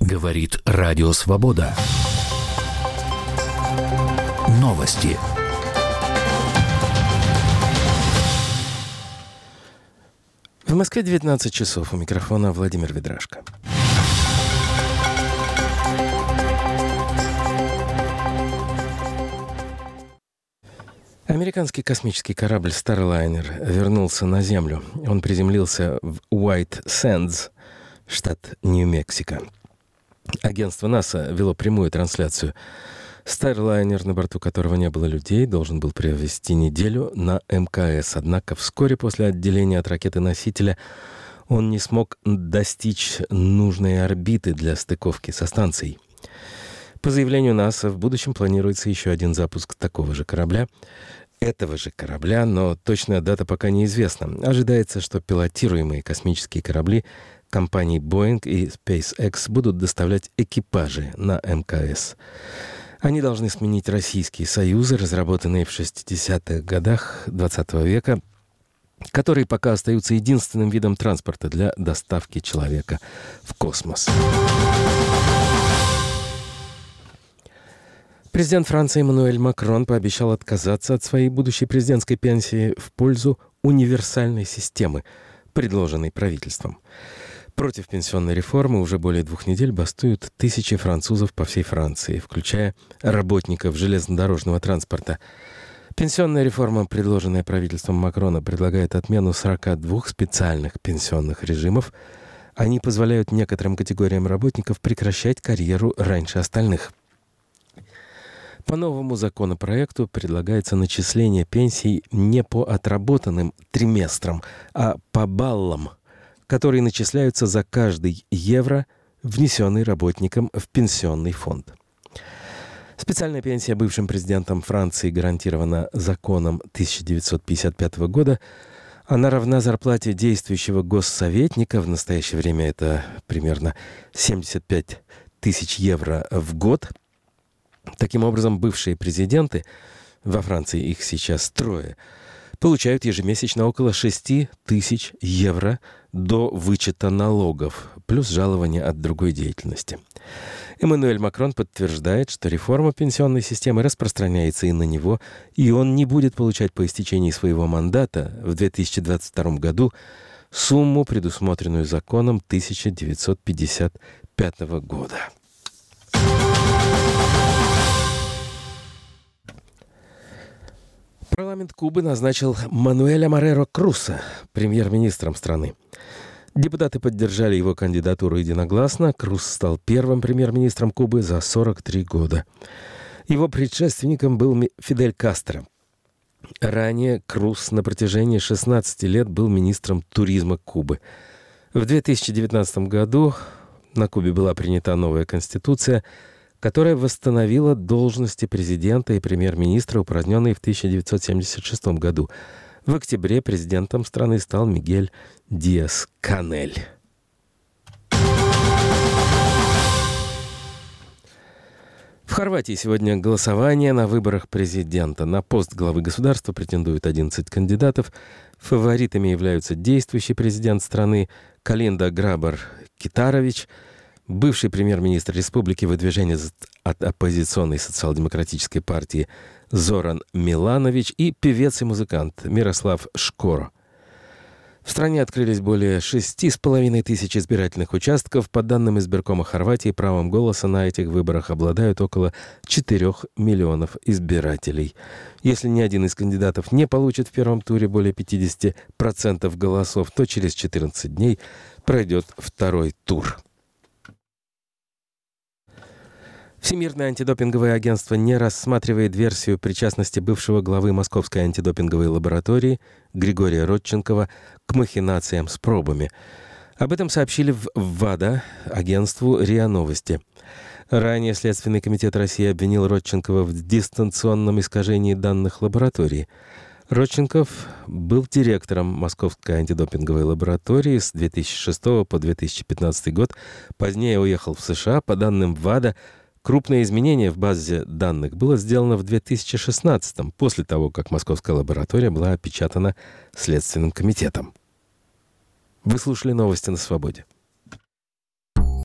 Говорит Радио Свобода. Новости. В Москве 19 часов. У микрофона Владимир Ведрашко. Американский космический корабль Starliner вернулся на Землю. Он приземлился в White Sands, штат Нью-Мексико. Агентство НАСА вело прямую трансляцию. Starliner, на борту которого не было людей, должен был провести неделю на МКС. Однако вскоре после отделения от ракеты-носителя он не смог достичь нужной орбиты для стыковки со станцией. По заявлению НАСА, в будущем планируется еще один запуск этого же корабля, но точная дата пока неизвестна. Ожидается, что пилотируемые космические корабли компаний Boeing и SpaceX будут доставлять экипажи на МКС. Они должны сменить российские «Союзы», разработанные в 60-х годах XX века, которые пока остаются единственным видом транспорта для доставки человека в космос. Президент Франции Эммануэль Макрон пообещал отказаться от своей будущей президентской пенсии в пользу универсальной системы, предложенной правительством. Против пенсионной реформы уже более 2 недель бастуют тысячи французов по всей Франции, включая работников железнодорожного транспорта. Пенсионная реформа, предложенная правительством Макрона, предлагает отмену 42 специальных пенсионных режимов. Они позволяют некоторым категориям работников прекращать карьеру раньше остальных. По новому законопроекту предлагается начисление пенсий не по отработанным триместрам, а по баллам, которые начисляются за каждый евро, внесенный работником в пенсионный фонд. Специальная пенсия бывшим президентом Франции гарантирована законом 1955 года. Она равна зарплате действующего госсоветника. В настоящее время это примерно 75 тысяч евро в год. Таким образом, бывшие президенты, во Франции их сейчас 3, получают ежемесячно около 6 тысяч евро до вычета налогов, плюс жалования от другой деятельности. Эммануэль Макрон подтверждает, что реформа пенсионной системы распространяется и на него, и он не будет получать по истечении своего мандата в 2022 году сумму, предусмотренную законом 1955 года. Парламент Кубы назначил Мануэля Мореро Круса премьер-министром страны. Депутаты поддержали его кандидатуру единогласно. Крус стал первым премьер-министром Кубы за 43 года. Его предшественником был Фидель Кастро. Ранее Крус на протяжении 16 лет был министром туризма Кубы. В 2019 году на Кубе была принята новая конституция, которая восстановила должности президента и премьер-министра, упраздненные в 1976 году. В октябре президентом страны стал Мигель Диас-Канель. В Хорватии сегодня голосование на выборах президента. На пост главы государства претендуют 11 кандидатов. Фаворитами являются действующий президент страны Колинда Грабар-Китарович, бывший премьер-министр республики выдвижения от оппозиционной социал-демократической партии Зоран Миланович и певец и музыкант Мирослав Шкоро. В стране открылись более 6,5 тысяч избирательных участков. По данным избиркома Хорватии, правом голоса на этих выборах обладают около 4 миллионов избирателей. Если ни один из кандидатов не получит в первом туре более 50% голосов, то через 14 дней пройдет второй тур. Всемирное антидопинговое агентство не рассматривает версию причастности бывшего главы Московской антидопинговой лаборатории Григория Родченкова к махинациям с пробами. Об этом сообщили в ВАДА агентству РИА Новости. Ранее Следственный комитет России обвинил Родченкова в дистанционном искажении данных лаборатории. Родченков был директором Московской антидопинговой лаборатории с 2006 по 2015 год. Позднее уехал в США. По данным ВАДА, крупное изменение в базе данных было сделано в 2016-м, после того, как Московская лаборатория была опечатана Следственным комитетом. Вы слушали новости на Свободе.